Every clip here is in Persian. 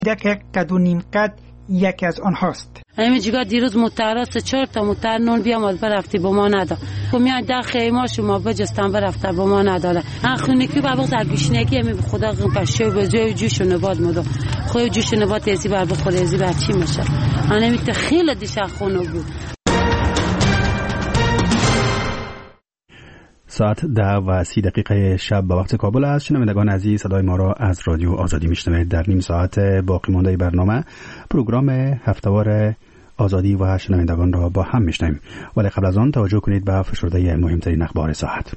یک قد و نیم قد یکی از آنهاست. همین جگاه دیروز متعرض 4 تا متر نون بیامد برفتی با ما نداد. میاد در خیمه شما بجستن برفته با ما نداره. خونیکی با وقت گوشنگی همین خدا بشه به جای جوش و نبات مدو. خو جوش و نبات ازی بر بخوره ازی بر چی میشه؟ انا میت خیلی دیشب خونه بود. ساعت 10:30 شب به وقت کابل است. شنوندگان عزیز، صدای ما را از رادیو آزادی میشنوید. در نیم ساعت باقی مانده برنامه پروگرام هفتهوار آزادی و شنوندگان را با هم میشنویم، ولی قبل از آن توجه کنید به فشرده مهمترین اخبار ساعت.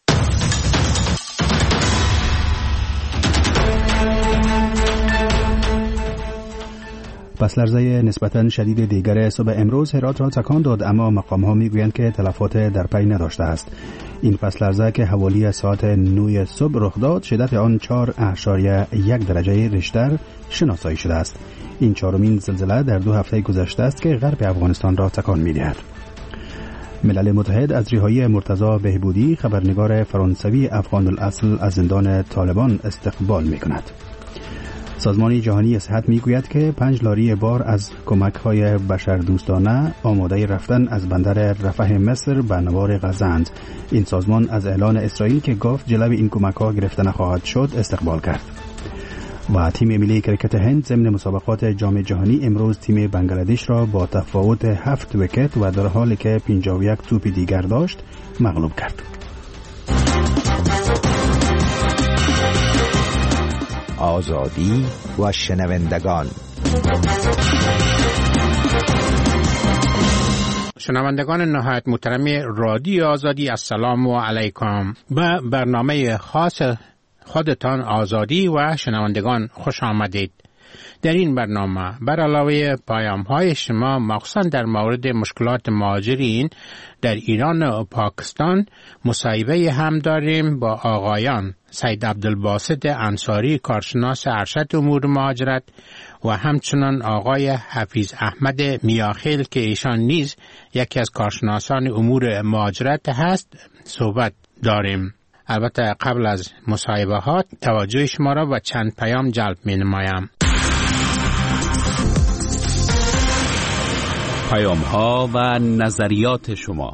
پس لرزه نسبتاً شدید دیگر صبح امروز هرات را تکان داد، اما مقام‌ها میگویند که تلفات در پی نداشته است. این پس لرزه که حوالی ساعت 9 صبح رخ داد، شدت آن 4.1 درجه ریشتر شناسایی شده است. این چهارمین زلزله در 2 هفته گذشته است که غرب افغانستان را تکان می‌دهد. ملل متحد از رهایی مرتضی بهبودی، خبرنگار فرانسوی افغان الاصل، از زندان طالبان استقبال می‌کند. سازمان جهانی صحت میگوید که 5 لاری بار از کمک‌های بشردوستانه آماده رفتن از بندر رفح مصر به نوار غزه‌اند. این سازمان از اعلان اسرائیل که گفت جلوی این کمک‌ها گرفته نخواهد شد استقبال کرد. و تیم ملی کرکت هند ضمن مسابقات جام جهانی امروز تیم بنگلادش را با تفاوت 7 ویکت و در حالی که 51 توپ دیگر داشت مغلوب کرد. آزادی و شنوندگان. شنوندگان نهایت محترم رادیو آزادی، السلام علیکم. به برنامه خاص خودتان آزادی و شنوندگان خوش آمدید. در این برنامه بر علاوه پیام‌های شما مخصوصاً در مورد مشکلات مهاجرین در ایران و پاکستان مصاحبه هم داریم با آقایان سید عبدالباسط انصاری، کارشناس ارشد امور مهاجرت، و همچنان آقای حفیظ احمد میاخیل که ایشان نیز یکی از کارشناسان امور مهاجرت هست صحبت داریم. البته قبل از مصاحبه ها توجه شما را به چند پیام جلب می نمایم. پیام ها و نظریات شما.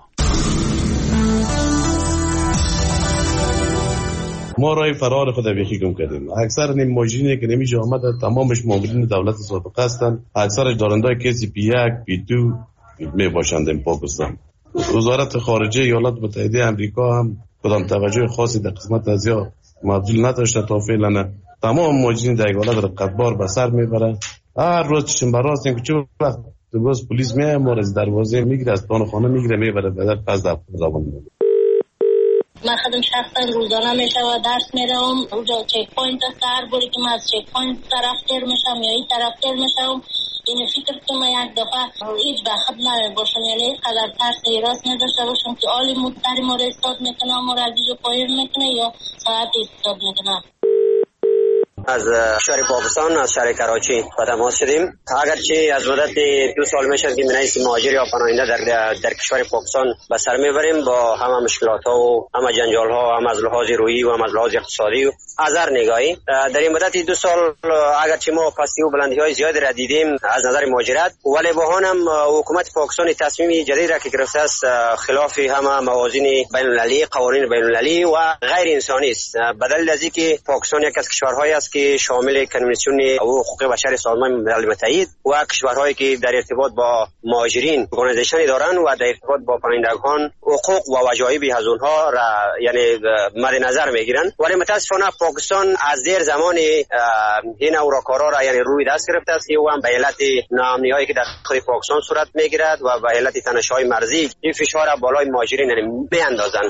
ما رای فرار خود یکی گم کردیم. اکثر نیم ماجینی که نمیشه آمده تمامش مامورین دولت سابقه هستند. اکثرش دارندای کسی پی 1 پی 2 می باشند در پاکستان. وزارت خارجه ایالات متحده آمریکا هم کدام توجه خاصی در قسمت ازیا مبذول نداشته تا فعلا. تمام ماجرین در ایالات را قطبار به سر میبرند. هر روز چشم براست که چه وقت باز پلیس میاد ما از دروازه میگیره، از دان خانه میگیره میبره بعد پس در زبان میده. من خودم شخصا روزانه میشه و درس میرم. اونجا چک پوینت است، هر باری که من از چک پوینت طرف تیر میشم یا این طرف تیر میشم، این فکر که من یک دفعه هیچ بخت نباشم، یعنی قدر ترس راست نداشته باشم که آلی مدتری ما را استاد میکنه، ما را از اینجا پایین میکنه یا ساعت استاد میکنه. از شهر پاکستان، از شهر کراچی با تماس شدیم. اگرچه از مدت 2 سال میشه که من از مهاجر یا پناهنده در کشور پاکستان به سر میبریم با همه مشکلات ها و همه جنجال ها، هم از لحاظ روحی و هم از لحاظ اقتصادی و از هر نگاهی. در این مدت 2 سال اگرچه ما پستی و بلندی های زیادی را دیدیم از نظر مهاجرت، ولی با هم حکومت پاکستان تصمیم جدید را که گرفته است خلاف همه موازین بین المللی، قوانین بین المللی و غیر انسانی است. بدل از اینکه پاکستان یک از کشورهایی است که شامل کنوانسیون حقوق بشر سازمان ملل متحد و کشورهایی که در ارتباط با مهاجرین ارگانیزیشنی دارند و در ارتباط با پناهندگان حقوق و وجایب از اونها را یعنی مد نظر میگیرند، ولی متاسفانه پاکستان از دیر زمان این اوراکارا را یعنی روی دست گرفته است و هم به علت ناامنی‌هایی که در خود پاکستان صورت میگیرد و به علت تنش‌های مرزی این فشار بالای مهاجرین میاندازند.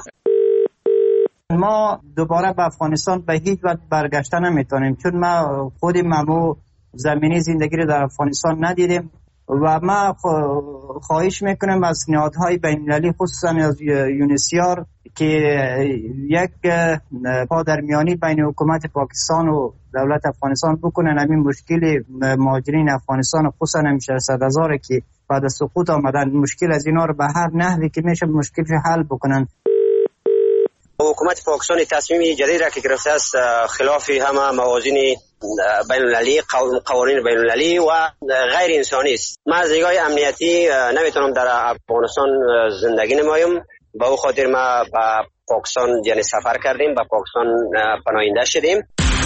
ما دوباره به افغانستان به هیچ وجه برگشته نمیتونیم، چون ما خود ممو زمینی زندگی رو در افغانستان ندیدیم و ما خواهش میکنیم از نهادهای بین‌المللی خصوصا از یونیسیار که یک پادرمیانی بین حکومت پاکستان و دولت افغانستان بکنن. همین مشکل مهاجرین افغانستان خصوصا هم 600,000 که بعد از سقوط آمدن، مشکل از اینا رو به هر نحوی که میشه مشکلش حل بکنن. حکومت پاکستان تصمیم جدید را که گرفته است خلاف همه موازین بین‌المللی، قوانین بین‌المللی و غیر انسانی است. ما از نگاه امنیتی نمیتونم در افغانستان زندگی نمایم. با او خاطر ما به پاکستان یعنی سفر کردیم، به پاکستان پناهنده شدیم.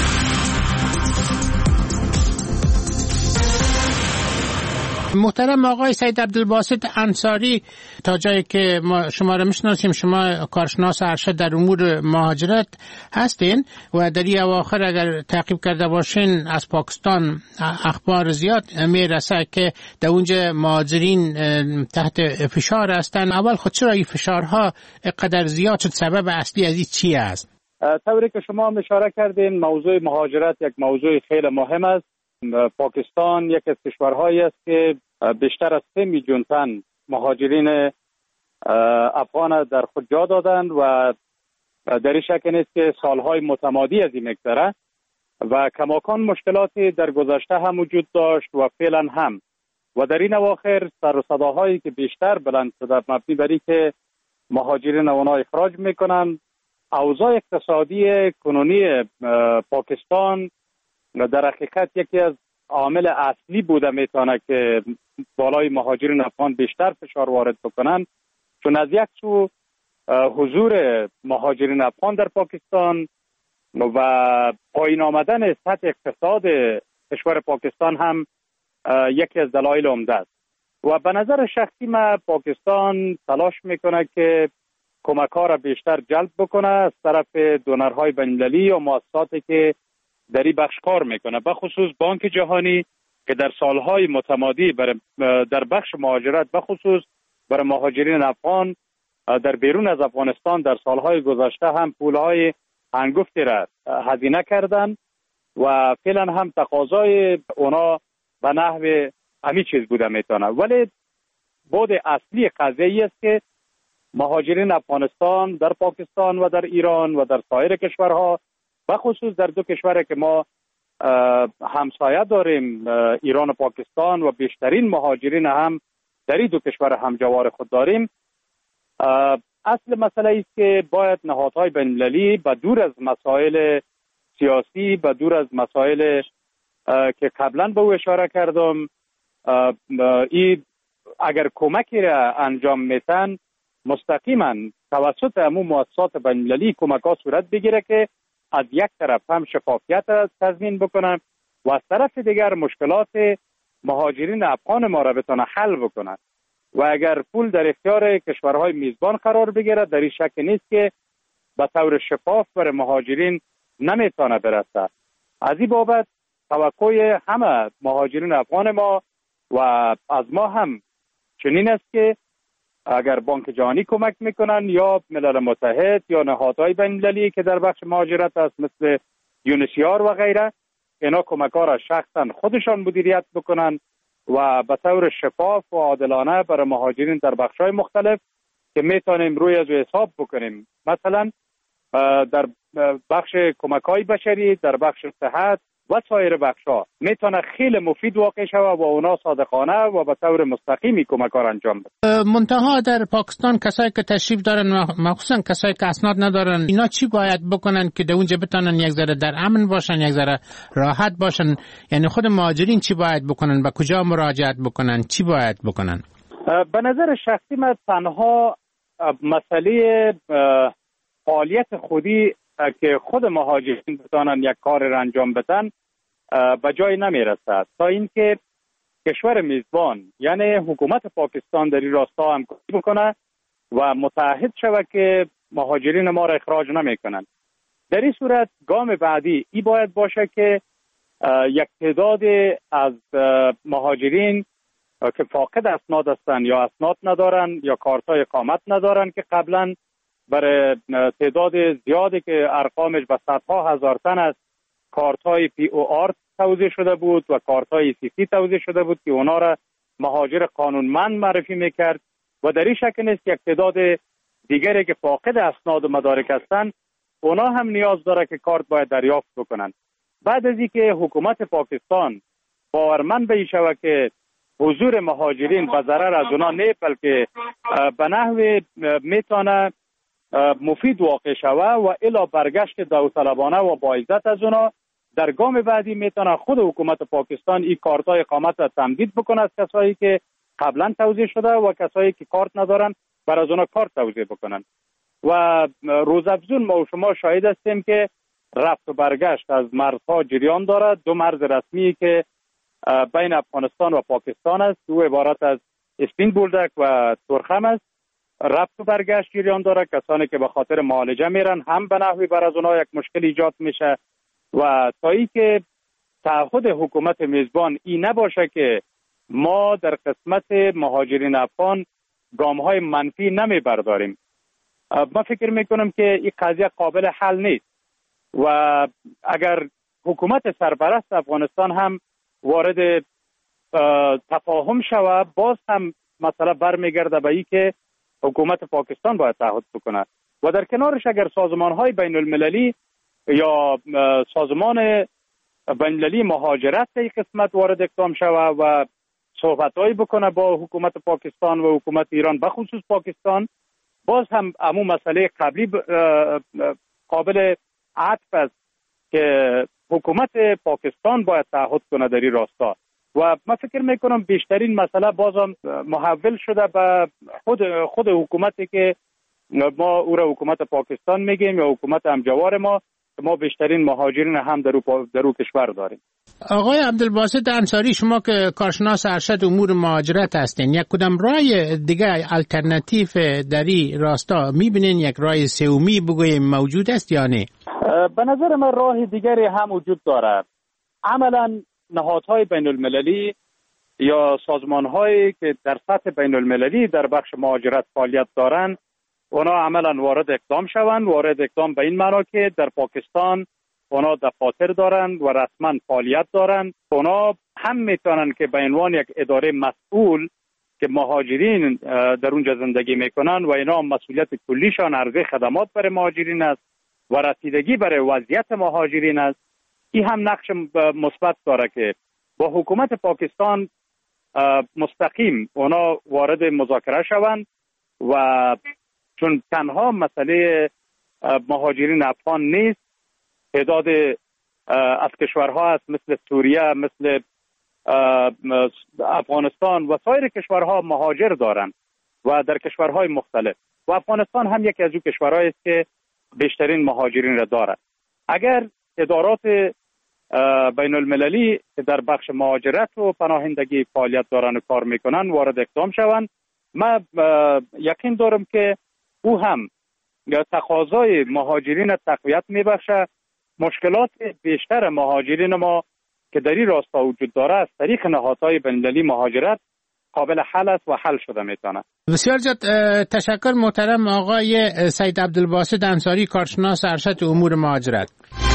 محترم آقای سید عبدالباسط انصاری، تا جایی که ما شما را میشناسیم شما کارشناس ارشد در امور مهاجرت هستین و در این اواخر اگر تعقیب کرده باشین از پاکستان اخبار زیاد میرسه که در اونجا مهاجرین تحت فشار هستن. اول خود چرا این فشارها قدر زیاد شد؟ سبب اصلی از این چی است؟ طوری که شما اشاره کردین موضوع مهاجرت یک موضوع خیلی مهم است. پاکستان یک از کشورهایی است که بیشتر از 3 میلیون تن مهاجرین افغان در خود جا دادند و در این شک نیست که سالهای متمادی از این میگذره و کماکان مشکلاتی در گذشته هم وجود داشت و فعلا هم و در این اواخر سر و صداهایی که بیشتر بلند شده مبنی بر اینکه مهاجرین اونا اخراج میکنن. اوضاع اقتصادی کنونی پاکستان در حقیقت یکی از عامل اصلی بوده میتونه که بالای مهاجرین افغان بیشتر فشار وارد بکنن، چون از یک سو حضور مهاجرین افغان در پاکستان و پایین آمدن سطح اقتصاد کشور پاکستان هم یکی از دلایل عمده است و به نظر شخصی من پاکستان تلاش میکنه که کمک‌ها را بیشتر جلب بکنه از طرف دونرهای بین‌المللی و مؤسساتی که در این بخش کار میکنه، به خصوص بانک جهانی که در سالهای متمادی در بخش مهاجرت به خصوص برای مهاجرین افغان در بیرون از افغانستان در سالهای گذشته هم پولهای هنگفتی را هزینه کردن و فعلا هم تقاضای اونا به نحو همین چیز بوده میتونه. ولی بود اصلی قضیه است که مهاجرین افغانستان در پاکستان و در ایران و در سایر کشورها و خصوص در 2 کشوری که ما همسایه داریم ایران و پاکستان و بیشترین مهاجرین هم در این 2 کشور همجوار خود داریم. اصل مسئله است که باید نهادهای بین‌المللی به دور از مسائل سیاسی، به دور از مسائل که قبلا به او اشاره کردم، این اگر کمکی را انجام میتن مستقیما توسط همون مؤسسات بین‌المللی کمک‌ها صورت بگیره که از یک طرف هم شفافیت را تضمین بکنن و از طرف دیگر مشکلات مهاجرین افغان ما را بتونه حل بکنن و اگر پول در اختیار کشورهای میزبان قرار بگیره در این شک نیست که به طور شفاف بر مهاجرین نمیتونه برسه. از این بابت توقع همه مهاجرین افغان ما و از ما هم چنین است که اگر بانک جهانی کمک میکنن یا ملل متحد یا نهادهای بین‌المللی که در بخش مهاجرت است مثل یونیسیار و غیره، اینا کمک‌ها را شخصا خودشان مدیریت بکنن و به طور شفاف و عادلانه برای مهاجرین در بخش‌های مختلف که میتونیم روی از حساب بکنیم، مثلا در بخش کمک‌های بشری، در بخش صحت و سایر بخش‌ها میتونه خیلی مفید واقع شود و اونا صادقانه و به طور مستقیمی کمک‌ها انجام بده. منتها در پاکستان کسایی که تشریف دارن مخصوصا کسایی که اسناد ندارن اینا چی باید بکنن که در اونجا بتونن یک ذره در امن باشن، یک ذره راحت باشن؟ یعنی خود مهاجرین چی باید بکنن؟ به کجا مراجعت بکنن؟ چی باید بکنن؟ به نظر شخصی من تنها مسئله فعالیت خودی که خود مهاجرین بتانن یک کار را انجام بدن به جای نمیرسد تا اینکه کشور میزبان یعنی حکومت پاکستان در این راستا همکاری بکنه و متعهد شود که مهاجرین ما را اخراج نمیکنن. در این صورت گام بعدی ای باید باشه که یک تعداد از مهاجرین که فاقد اسناد هستند یا اسناد ندارن یا کارتای اقامت ندارن که قبلا برای تعداد زیادی که ارقامش به صدها هزار تن است کارت‌های POR توزیع شده بود و کارت‌های CC توزیع شده بود که اونا را مهاجر قانونمند معرفی میکرد و در این شک نیست یک تعداد دیگری که فاقد اسناد و مدارک هستند اونا هم نیاز داره که کارت باید دریافت بکنن. بعد از اینکه حکومت پاکستان باورمند به این شود که حضور مهاجرین به ضرر از اونا نه بلکه به نحو میتونه مفید واقع شوه و الی برگشت داوطلبانه و با عزت از اونا در گام بعدی میتونه خود حکومت پاکستان این کارت‌های اقامت را تمدید بکنه از کسایی که قبلا توزیع شده و کسایی که کارت ندارن برای از اونا کارت توزیع بکنن. و روزافزون ما و شما شاهد هستیم که رفت و برگشت از مرزها جریان دارد. دو مرز رسمی که بین افغانستان و پاکستان است، دو عبارت از اسپین بولدک و تورخم است. رفت و برگشت جریان دارد. کسانی که به خاطر معالجه میرن هم به نحوی بر از اونها یک مشکل ایجاد میشه و تا ای که تعهد حکومت میزبان این نباشه که ما در قسمت مهاجرین افغان گام‌های منفی نمیبرداریم، ما فکر میکنم که این قضیه قابل حل نیست و اگر حکومت سرپرست افغانستان هم وارد تفاهم شود، باز هم مسئله برمیگرده به این که حکومت پاکستان باید تعهد بکنه و در کنارش اگر سازمان‌های بین المللی یا سازمان بین المللی مهاجرت در قسمت وارد اقدام شود و صحبت‌هایی بکنه با حکومت پاکستان و حکومت ایران به خصوص پاکستان، باز هم همون مسئله قبلی قابل عطف است که حکومت پاکستان باید تعهد کنه در این راستا و من فکر میکنم بیشترین مسئله بازم محول شده به خود حکومتی که ما او را حکومت پاکستان میگیم یا حکومت همجوار ما بیشترین مهاجرین هم در او کشور داریم. آقای عبدالباسط انصاری، شما که کارشناس ارشد امور مهاجرت هستین، یک کدام راه دیگه الटरनेटिव در این راستا میبینین؟ یک راه سومی بگویم موجود است یا نه؟ به نظر من راه دیگری هم وجود دارد. عملا نهادهای بین المللی یا سازمانهایی که در سطح بین المللی در بخش مهاجرت فعالیت دارند، اونا عملا وارد اقدام به این معنا که در پاکستان اونا دفاتر دارند و رسما فعالیت دارند. اونا هم میتونن که به عنوان یک اداره مسئول که مهاجرین در اونجا زندگی میکنن و اینا مسئولیت کلیشان عرضه خدمات برای مهاجرین است و رسیدگی برای وضعیت مهاجرین است. این هم نقش مثبت داره که با حکومت پاکستان مستقیم اونا وارد مذاکره شوند و چون تنها مسئله مهاجرین افغان نیست، تعداد از کشورها هست مثل سوریه، مثل افغانستان و سایر کشورها مهاجر دارند و در کشورهای مختلف و افغانستان هم یکی از اون کشورهایی است که بیشترین مهاجرین را دارد. اگر ادارات بین المللی که در بخش مهاجرت و پناهندگی فعالیت دارن و کار میکنن وارد اقدام شوند، من یقین دارم که او هم تقاضای مهاجرین تقویت میبخشه. مشکلات بیشتر مهاجرین ما که در این راستا وجود داره از طریق نهادهای بین المللی مهاجرت قابل حل است و حل شده میتونه. بسیار زیاد تشکر محترم آقای سید عبدالباسط انصاری، کارشناس ارشد امور مهاجرت.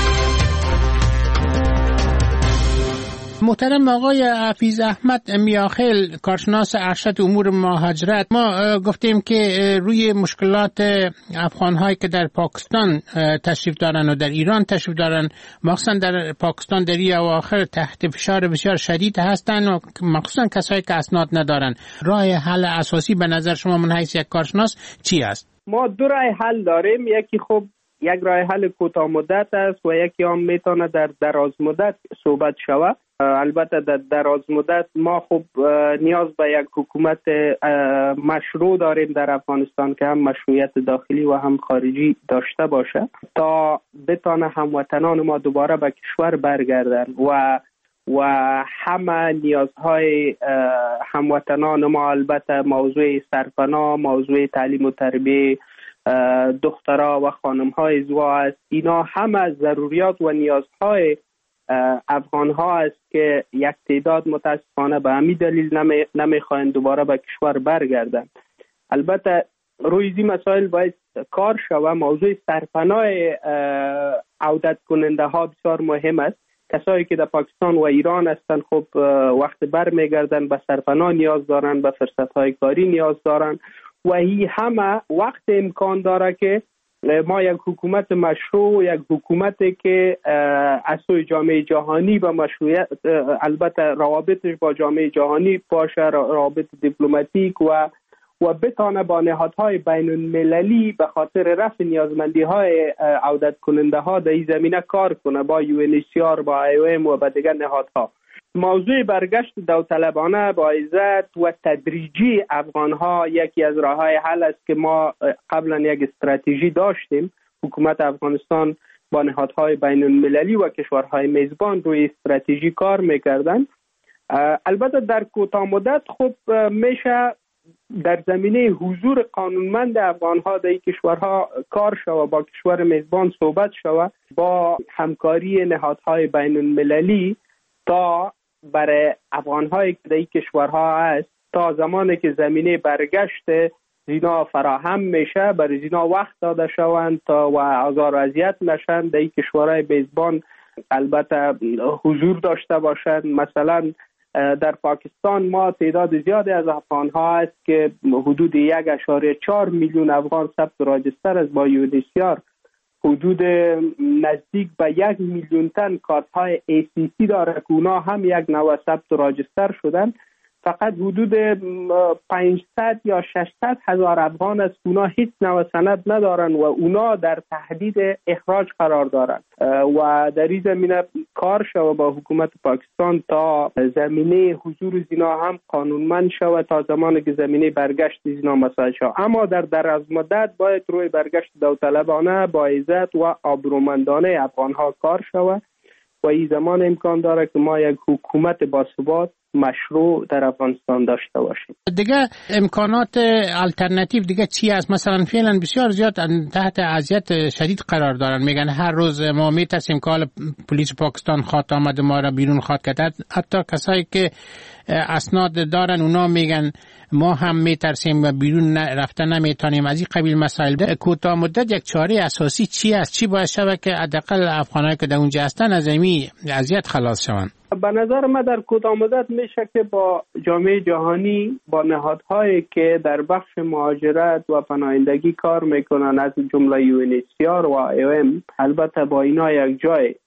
محترم آقای حفیظ احمد میاخیل، کارشناس ارشد امور مهاجرت، ما گفتیم که روی مشکلات افغان‌هایی که در پاکستان تشریف دارن و در ایران تشریف دارن، مخصوصا در پاکستان در این اواخر تحت فشار بسیار شدید هستن و مخصوصا کسایی که اسناد ندارن. راه حل اساسی به نظر شما من حیث یک کارشناس چی است؟ ما دو راه حل داریم. یکی خب یک راه حل کوتاه مدت است و یکی هم میتونه در دراز مدت صحبت شود. البته در دراز مدت ما خب نیاز به یک حکومت مشروع داریم در افغانستان که هم مشروعیت داخلی و هم خارجی داشته باشه تا بتانه هموطنان ما دوباره به کشور برگردن و همه نیازهای هموطنان ما، البته موضوع سرپناه، موضوع تعلیم و تربیه دخترها و خانم‌های زوا است. اینا همه ضروریات و نیازهای افغان ها است که یک تعداد متاسفانه به همین دلیل نمیخواین دوباره به کشور برگردن. البته روی این مسائل باید کار شود. موضوع سرپناه عودت کننده ها بسیار مهم است. کسایی که در پاکستان و ایران هستند خب وقت برمیگردن به سرپناه نیاز دارن، به فرصت های کاری نیاز دارن و این همه وقت امکان داره که ما یک حکومت مشروع، یک حکومتی که از سوی جامعه جهانی با مشروعیت، البته روابطش با جامعه جهانی باشه، روابط دیپلماتیک و بتانه با نهادهای بین المللی به خاطر رفع نیازمندی های عودت کننده ها در این زمینه کار کنه، با UNHCR، با IOM و با دیگر نهادها. موضوع برگشت داوطلبانه با عزت و تدریجی افغان ها یکی از راه های حل است که ما قبلا یک استراتژی داشتیم. حکومت افغانستان با نهادهای بین المللی و کشورهای میزبان روی استراتژی کار میکردن. البته در کوتاه مدت خب میشه در زمینه حضور قانونمند افغان‌ها در این کشورها کار شود، با کشور میزبان صحبت شود، با همکاری نهادهای بین المللی تا برای افغان‌هایی که در این کشورها هست تا زمانی که زمینه برگشت زینا فراهم میشه برای زینا وقت داده شوند تا و آزار و اذیت نشن در این کشورهای میزبان البته حضور داشته باشند. مثلا در پاکستان ما تعداد زیادی از افغان‌ها هست که حدود 1.4 میلیون افغان ثبت راجستر است با UNHCR. حدود نزدیک به 1 میلیون تن کارت‌های ACC داره که اونا هم یک نوع ثبت راجستر شدن. فقط حدود 500 یا 600 هزار افغان است که اونا هیچ نوع سند ندارن و اونا در تهدید اخراج قرار دارن و در این زمینه کار شود با حکومت پاکستان تا زمینه حضور زینا هم قانونمند شود تا زمانی که زمینه برگشت زینا مساعد شود. اما در دراز مدت باید روی برگشت داوطلبانه با عزت و آبرومندانه افغان‌ها کار شود و این زمان امکان داره که ما یک حکومت باثبات مشروع در افغانستان داشته باشیم. دیگه امکانات الटरनेटिव دیگه چی است؟ مثلا فعلا بسیار زیاد تحت اذیت شدید قرار دارن، میگن هر روز ما میترسیم که پلیس پاکستان خواد آمده ما را بیرون خواد کرد. حتی کسایی که اسناد دارن اونا میگن ما هم میترسیم و بیرون رفتن نمیتونیم. از این قبیل مسائل کوتاه مدت یک چاره اساسی چی است؟ چی باید شود که حداقل افغانایی که در اونجا هستن از این اذیت خلاص شوند؟ به نظر من در کوتاه مدت میشه که با جامعه جهانی، با نهادهایی که در بخش مهاجرت و پناهندگی کار میکنن از جمله UNHCR و IOM، البته با اینا یک جای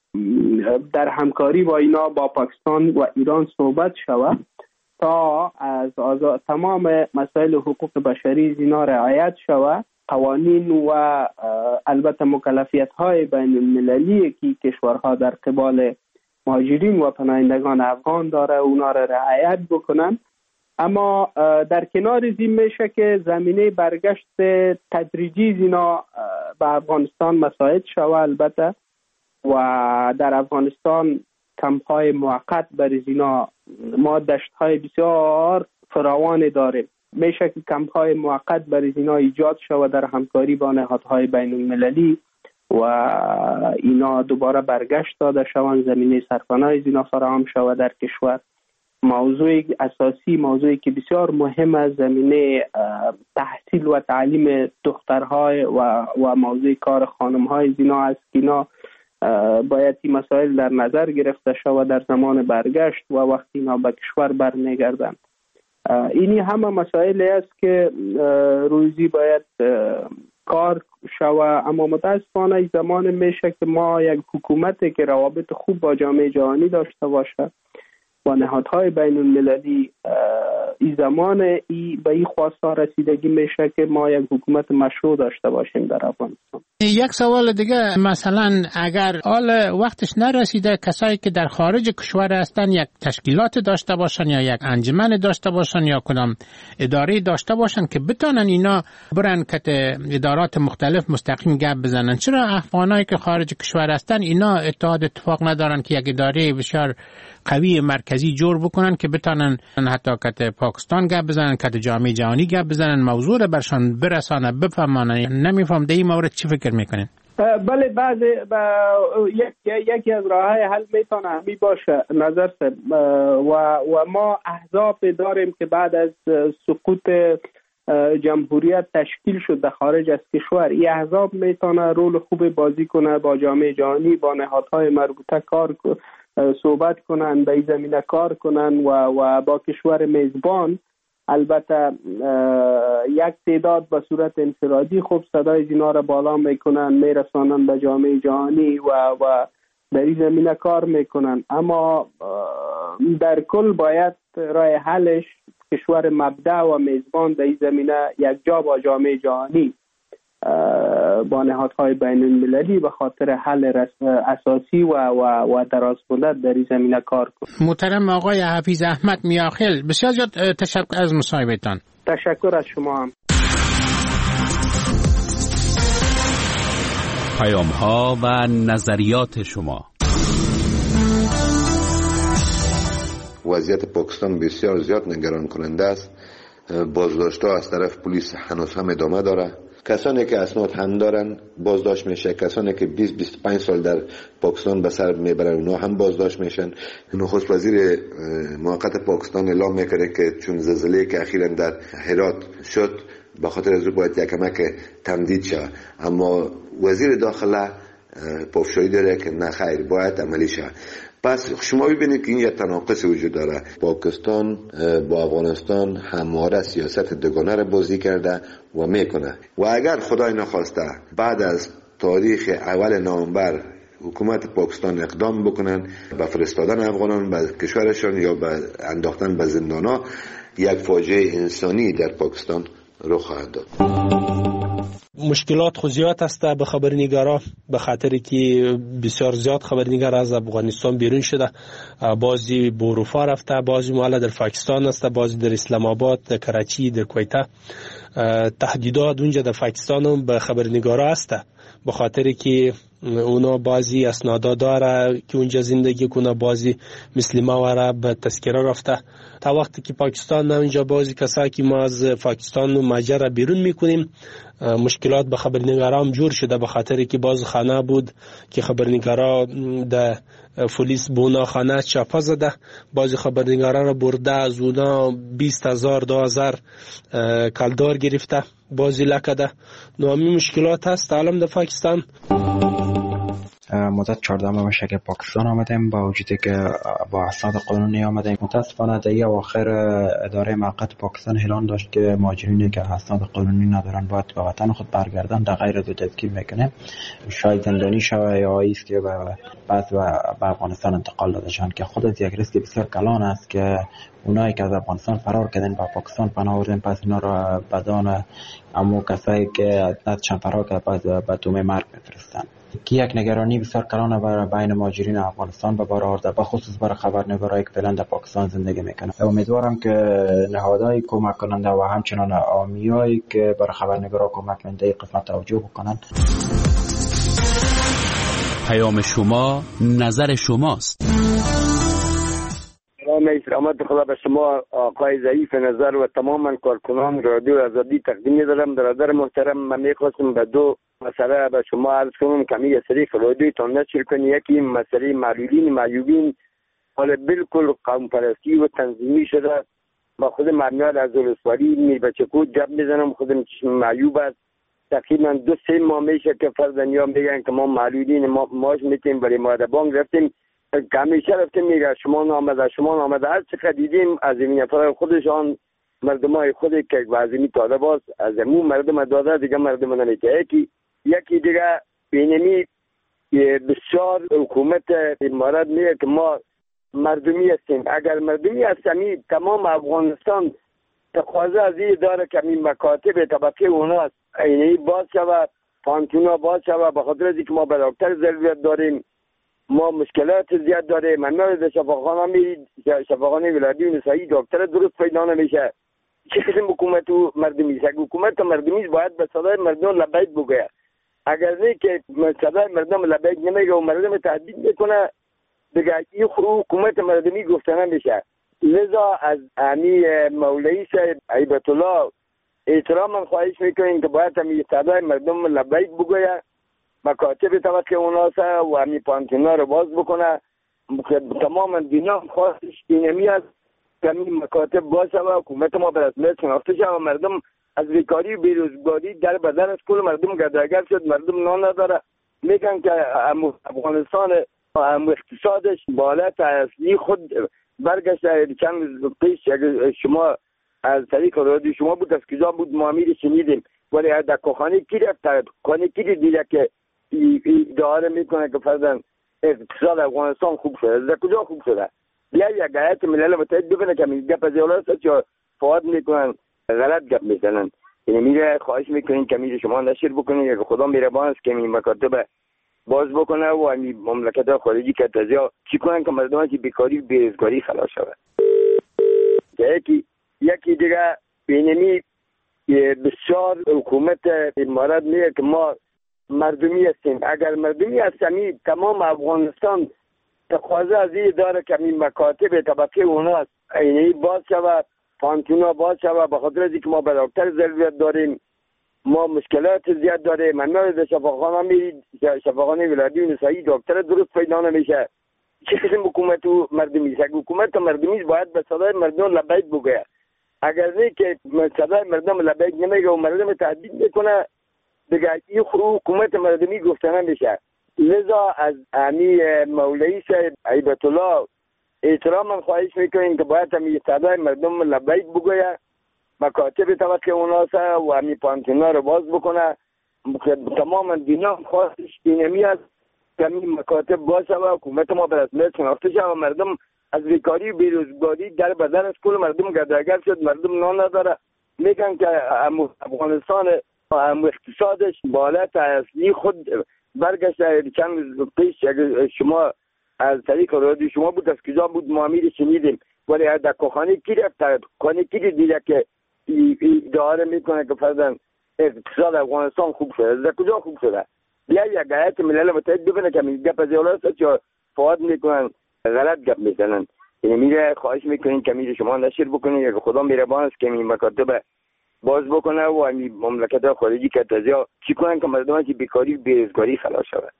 در همکاری با اینا با پاکستان و ایران صحبت شود تا از تمام مسائل حقوق بشری اینا رعایت شود. قوانین و البته مکلفیت های بین المللی که کشورها در قبال مهاجرین و پناهندگان افغان داره اونا را رعایت بکنن. اما در کنار این میشه که زمینه برگشت تدریجی اینا به افغانستان مساعد شود البته و در افغانستان کمپ های موقت برای اینا ما دشت های بسیار فراوان داریم. میشه که کمپ های موقت برای اینا ایجاد شود در همکاری با نهادهای بین المللی و اینا دوباره برگشت داده شوند، زمینه سرپناه اینا فراهم شود در کشور. موضوع اساسی، موضوعی که بسیار مهم است، زمینه تحصیل و تعلیم دخترهای و موضوع کار خانمهای اینا است که اینا باید این مسائل در نظر گرفته شود در زمان برگشت و وقتی اینا به کشور برمیگردند. اینی همه مسائلی است که روزی باید کار شود. اما متاسفانه این زمان میشه که ما یک حکومتی که روابط خوب با جامعه جهانی داشته باشه و نهادهای بین المللی این زمان به این خواسته رسیدگی میشه که ما یک حکومت مشروع داشته باشیم در افغانستان. یک سوال دیگه، مثلا اگر حال وقتش نرسیده کسایی که در خارج کشور هستن یک تشکیلات داشته باشن یا یک انجمن داشته باشن یا کدام اداره داشته باشن که بتونن اینا برن که ادارات مختلف مستقیم گپ بزنن، چرا افغانایی که خارج کشور هستن اینا اتفاق ندارن که یک اداره بسیار قوی مرکزی جور بکنن که بتونن حتی که پاکستان گپ بزنن، که جامعه جهانی گپ بزنن، موضوع رو برشان برسانه، بفهمانه؟ نمیفهم در این مورد چی فکر میکنین؟ بله، یکی از راه‌های حل میتونه همی باشه نظر و ما احزاب داریم که بعد از سقوط جمهوریت تشکیل شد در خارج از کشور. این احزاب میتونه رول خوب بازی کنه، با جامعه جهانی، با نهادهای مربوطه صحبت کنن، به این زمینه کار کنن و با کشور میزبان البته یک تعداد به صورت انفرادی خوب صدای اینا را بالا میکنن، میرسانن به جامعه جهانی و در این زمینه کار میکنن. اما در کل باید راه حلش کشور مبدأ و میزبان در این زمینه یک جا با جامعه جهانی با نهادهای بین المللی به خاطر حل اساسی و درازمدت در این زمینه کار کنیم. محترم آقای حفیظ احمد میاخیل، بسیار زیاد تشکر از مصاحبهتان. تشکر از شما هم. پیام‌ها و نظریات شما. وضعیت پاکستان بسیار زیاد نگران کننده است. بازداشت‌ها از طرف پلیس هنوز هم ادامه داره. کسانی که اسناد هم دارن بازداشت میشه، کسانی که 20-25 سال در پاکستان به سر میبرن اونا هم بازداشت میشن. نخست وزیر موقت پاکستان اعلام میکنه که چون زلزله که اخیراً در هرات شد به خاطر از او باید یکمک تمدید شه، اما وزیر داخله پافشاری داره که نه خیر، باید عملی شه. پس شما ببینید که این یک تناقض وجود داره. پاکستان با افغانستان همواره سیاست دوگانه را بازی کرده و میکنه و اگر خدای نخواسته بعد از تاریخ اول نوامبر حکومت پاکستان اقدام بکنن به فرستادن افغانان به کشورشان یا به انداختن به زندانا، یک فاجعه انسانی در پاکستان رخ خواهد داد. مشکلات خو زیاد است به خبرنگارا، به خاطر که بسیار زیاد خبرنگار از افغانستان بیرون شده. بعضی به اروپا رفته، بعضی معلق در پاکستان است، بعضی در اسلام آباد، در کراچی، در کویت. تهدیدات اونجا در پاکستان هم به خبرنگارا است، به خاطر که اونا بعضی اسنادا داره که اونجا زندگی کنه، بعضی مثل ما وره به تذکره رفته. تا وقتی که پاکستان نه اونجا بعضی کسایی که ما از پاکستان و ماجرا بیرون میکنیم، مشکلات به خبرنگارا هم جور شده، به خاطر که باز خانه بود که خبرنگارا در پلیس بونا خانه چاپا زده، بعضی خبرنگارا را برده از اونا 20,000 20,000 کالدار گرفته، بعضی لکده. نامی مشکلات هست عالم در پاکستان. مدت 14 ماه میشه که پاکستان آمدیم، با وجودی که با اسناد قانونی آمدیم. متاسفانه در اواخر اداره موقت پاکستان اعلان داشت که مهاجرینی که اسناد قانونی ندارن باید به وطن خود برگردن، در غیر دو تدکیل میکنه، شاید زندانی شوه یا ایست که بعد به افغانستان انتقال داده شن، که خود از یک ریسک بسیار کلان است که اونایی که از افغانستان فرار کردن با پاکستان پناه آوردن، پس اینا را بدان امو کسایی که نتشن فرار کرد به تومه مرگ میفرستن، که یک نگرانی بسیار کلان برای بین مهاجرین افغانستان به بار آورده، به خصوص برای خبرنگارایی که فعلا در پاکستان زندگی میکنن. امیدوارم که نهادهای کمک کننده و همچنان عامیایی که برای خبرنگارا کمک کننده این قسمت توجه بکنن. پیام شما نظر شماست. سلامت خدا به شما آقای ضعیف نظر و تماما کارکنان رادیو آزادی تقدیم دارم. برادر محترم، من میخواستم به دو مسئله به شما عرض کنم که می سریف رادیو تان نشر کنی. یکی مسئله معلولین معیوبین، حالا بالکل قوم پرستی و تنظیمی شده. با خود مرمیاد از ولسوالی می بچه کود جب میزنم، خودم چشم معیوب است. تقریبا 2-3 ماه میشه که فردن یا میگن که ما معلولین ماش میتیم برای ماده بانک رفتیم، که همیشه رفتیم میگه شما نامده هر چقدر دیدیم از این نفر خودشان مردم های خودی که وزیمی تاده باز از امون مردم داده دیگه مردم نمیته. یکی دیگه بینمی بسیار حکومت امارات میگه که ما مردمی هستیم. اگر مردمی هستیم تمام افغانستان تقاضا از این داره که این مکاتب طبقه اوناست اینی باز شود، پانتونا باز شود، به خاطر از اینکه ما به دکتر ضرورت داریم، ما مشکلات زیاد داریم. من در شفاخانه ولایتی نسایی دکتر درست پیدا نمیشه. چه قسم حکومت و مردمی است؟ حکومت مردمی باید به صدای مردم لبیک بگه. اگر نه که صدای مردم لبیک نمیگه و مردم تهدید میکنه، دیگه این حکومت مردمی گفته نمیشه. لذا از امی مولوی صاحب هیبت الله احترام خواهش میکنیم که باید همی صدای مردم لبیک بگه، مکاتب طبقه اوناسه و همی پانتونا رو باز بکنه. تماما دینا خواهش اینمی است که همی مکاتب باز و حکومت ما به رسمیت شناخته شد و مردم از بیکاری و بیروزگاری در بدر از کل مردم گردرگر شد، مردم نان نداره. میگن که افغانستان اقتصادش بالات اصلی خود برگشته. چند پیش شما از طریق رادیو شما بود از کجا بود ما میری شنیدیم، ولی در کوخانی کی رفت؟ کوخانی کی دیده که اداره میکنه که فرضاً اقتصاد افغانستان خوب شده؟ در کجا خوب شده؟ بیا یک هیئت ملل متحد ببینه که میگه پذیرا است که فواد میکنن غلط گپ میزنن. یعنی میره خواهش میکنین که میره شما نشر بکنین که خدا مهربان است که این مکاتب باز بکنه و این مملکت خارجی که تازه چی کنن که مردم از بیکاری و بیروزگاری خلاص شود. یکی دیگه بینمی بسیار حکومت امارات میگه که ما مردمی هستیم. اگر مردمی هستیم تمام افغانستان تقاضا از این داره که این مکاتب طبقه اونا یعنی باز شود، پانتونا باز شود، به خاطر از اینکه ما به دکتر ضرورت داریم، ما مشکلات زیاد داریم. من در شفاخانه ولایتی نسایی دکتر درست پیدا نمیشه. چه قسم حکومت و مردمی است؟ حکومت و مردمی باید به صدای مردم لبیک بگه. اگر نه که صدای مردم لبیک نمیگه و مردم تهدید میکنه دیگه این حکومت مردمی گفته نمیشه. لذا از امی مولوی صاحب هیبت الله احترام خواهش میکنیم که باید همی صدای مردم لبیک بگه، مکاتب طبقه اوناست و همی پانتونا رو باز بکنه. تمام دنیا خواستش اینمی است که همی مکاتب باز شد و حکومت ما به رسمیت شناخته شد و مردم از بیکاری و بیروزگاری در بدن از کل مردم گردرگر شد. مردم نان نداره. میگن که افغانستان اقتصادش بالات اصلی خود برگشت. چند روز پیش شما از طریق رادیو شما بود از کجا بود ما امیر شنیدیم، ولی در کوخانه کی رفت؟ کوخانه کی دیده که اداره میکنه که فرضاً اقتصاد افغانستان خوب شده؟ در کجا خوب شده؟ بیا یک هیئت ملل متحد ببینه که این گپ از اولاد چه فواد میکنن غلط گپ میزنن. یعنی میره خواهش میکنین که میره شما نشر بکنین که خدا مهربان است که این مکاتب باز بکنه و این مملکت خارجی که تازه چی کنن که مردم از بیکاری و بیروزگاری خلاص شود.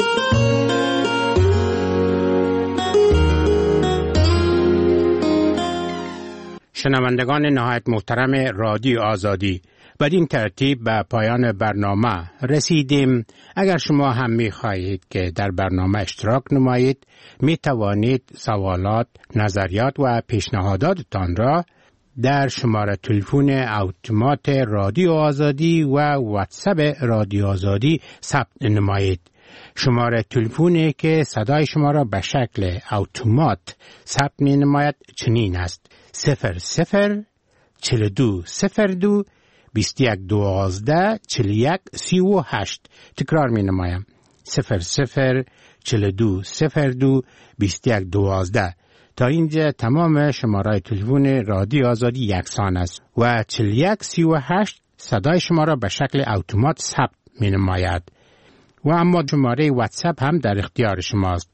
شنوندگان نهایت محترم رادیو آزادی، بدین ترتیب به پایان برنامه رسیدیم. اگر شما هم می خواهید که در برنامه اشتراک نمایید، می توانید سوالات، نظریات و پیشنهاداتتان را در شماره تلفن اتومات رادیو آزادی و واتساپ رادیو آزادی ثبت نمایید. شماره تلفنی که صدای شما را به شکل اتومات ثبت می نماید چنین است: 004202 2112 41 38. تکرار می نمایم: 004202 2112. تا اینجا تمام شماره تلفن رادیو آزادی یکسان است و 41 38 صدای شما را به شکل اتومات ثبت می نماید. و اما شماره واتساپ هم در اختیار شماست: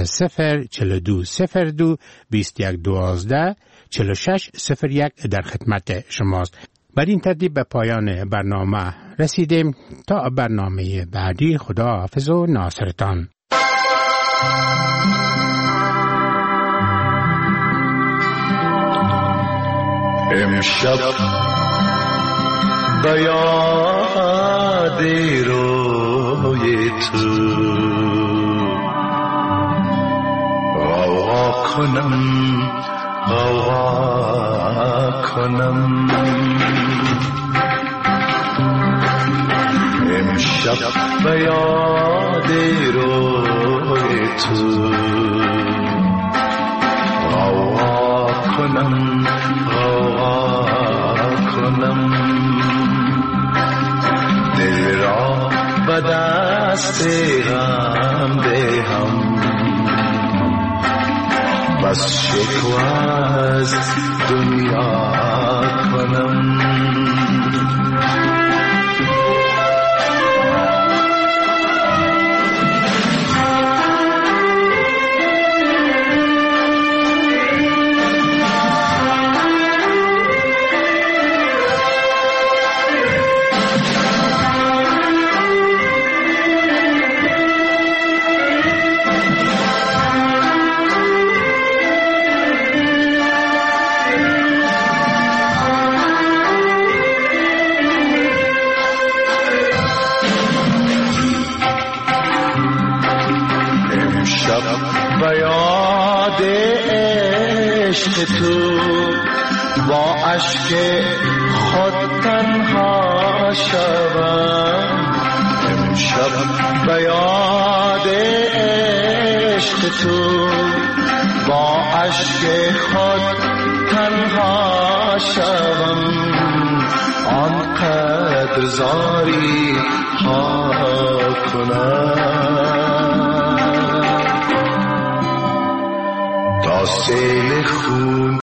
004202 2112 4601 در خدمت شماست. بر این ترتیب به پایان برنامه رسیدیم. تا برنامه بعدی، خدا حافظ و ناصرتان. امشب به یاد روی تو غوغا کنم امشب به یاد روی تو غوغا کنم دل را به دست غم دهم، بس شکوه از دنیا کنم. تو با اشک خود تنها شوم، امشب به یاد عشق تو با اشک خود تنها شوم آنقدر زاری ها کنم تا سیل خون